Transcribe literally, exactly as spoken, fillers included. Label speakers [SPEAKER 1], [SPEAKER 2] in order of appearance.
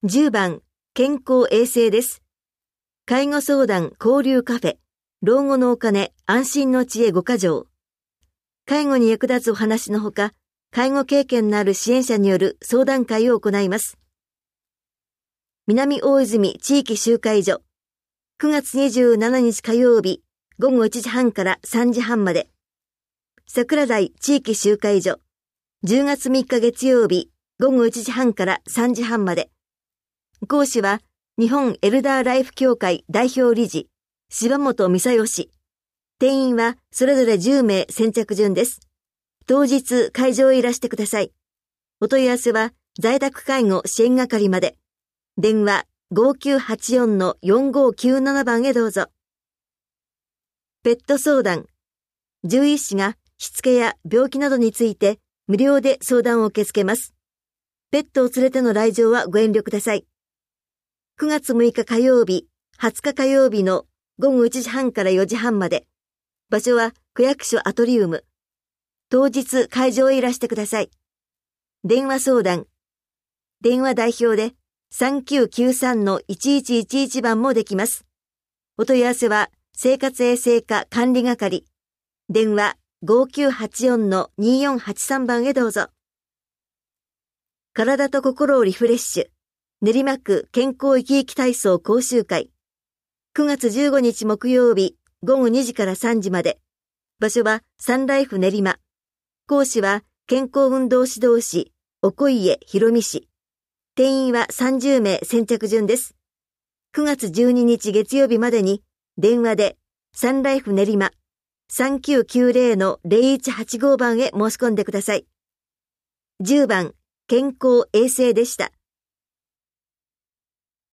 [SPEAKER 1] じゅうばん、健康衛生です。介護相談交流カフェ、老後のお金安心の知恵ごか条。介護に役立つお話のほか、介護経験のある支援者による相談会を行います。南大泉地域集会所、くがつにじゅうしちにち火曜日、ごごいちじはんからさんじはんまで。桜台地域集会所、じゅうがつみっか月曜日、ごごいちじはんからさんじはんまで。講師は、日本エルダーライフ協会代表理事、柴本美佐義。定員はそれぞれじゅうめい先着順です。当日会場へいらしてください。お問い合わせは在宅介護支援係まで。電話 ごきゅうはちよんのよんごきゅうなな 番へどうぞ。ペット相談。獣医師がしつけや病気などについて無料で相談を受け付けます。ペットを連れての来場はご遠慮ください。くがつむいか火曜日、はつか火曜日のごごいちじはんからよじはんまで。場所は区役所アトリウム。当日会場へいらしてください。電話相談。電話代表で さんきゅうきゅうさんのいちいちいちいち 番もできます。お問い合わせは生活衛生課管理係。電話ごきゅうはちよんのによんはちさん 番へどうぞ。体と心をリフレッシュ。練馬区健康生き生き体操講習会。くがつじゅうごにち木曜日、ごごにじからさんじまで。場所はサンライフ練馬。講師は健康運動指導士、おこいえひろみ氏。定員はさんじゅうめい先着順です。くがつじゅうににち月曜日までに、電話でサンライフ練馬 さんきゅうきゅうぜろのぜろいちはちご 番へ申し込んでください。じゅうばん、健康衛生でした。